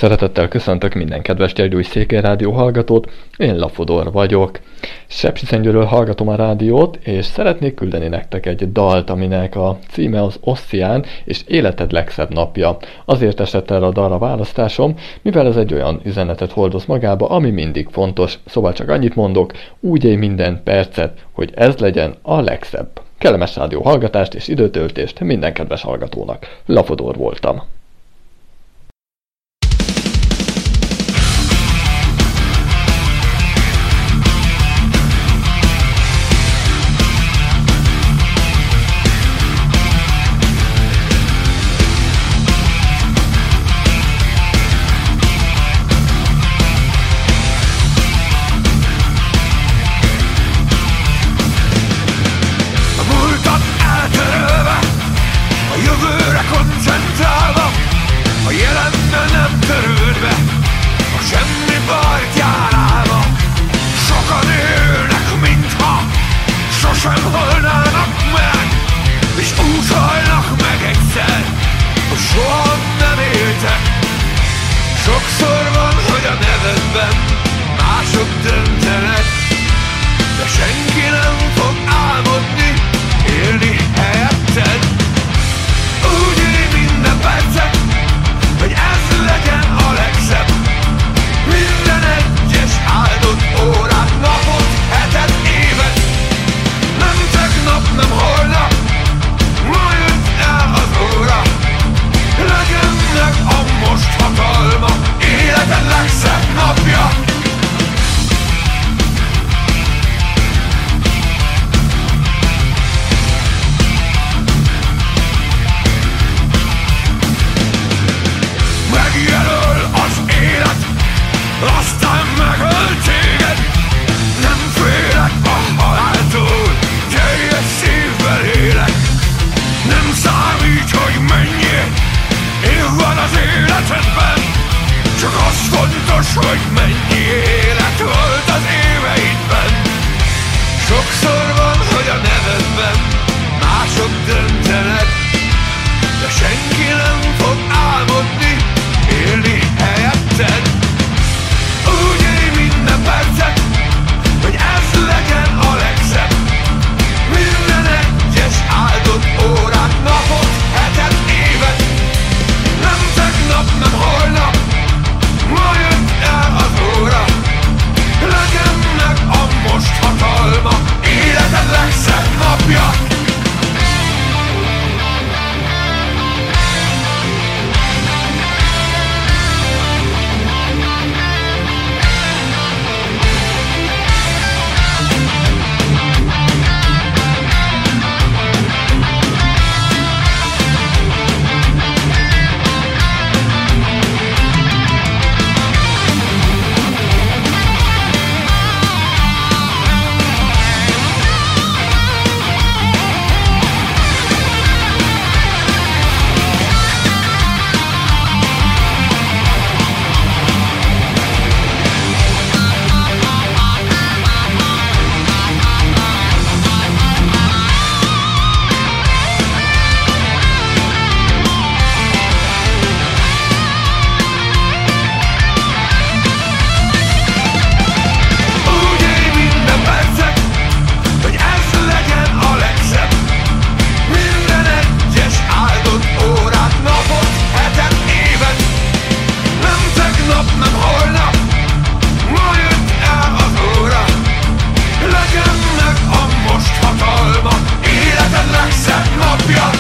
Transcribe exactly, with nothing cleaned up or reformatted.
Szeretettel köszöntök minden kedves Gyergyói Székely Rádió hallgatót, én Lafodor vagyok. Sepsiszentgyőről hallgatom a rádiót, és szeretnék küldeni nektek egy dalt, aminek a címe az Oszcián és Életed legszebb napja. Azért esett erre a dalra választásom, mivel ez egy olyan üzenetet hordoz magába, ami mindig fontos, szóval csak annyit mondok, úgy élj minden percet, hogy ez legyen a legszebb. Kellemes rádió hallgatást és időtöltést minden kedves hallgatónak. Lafodor voltam. Legyen meg a most hatalma, életed legszebb napja.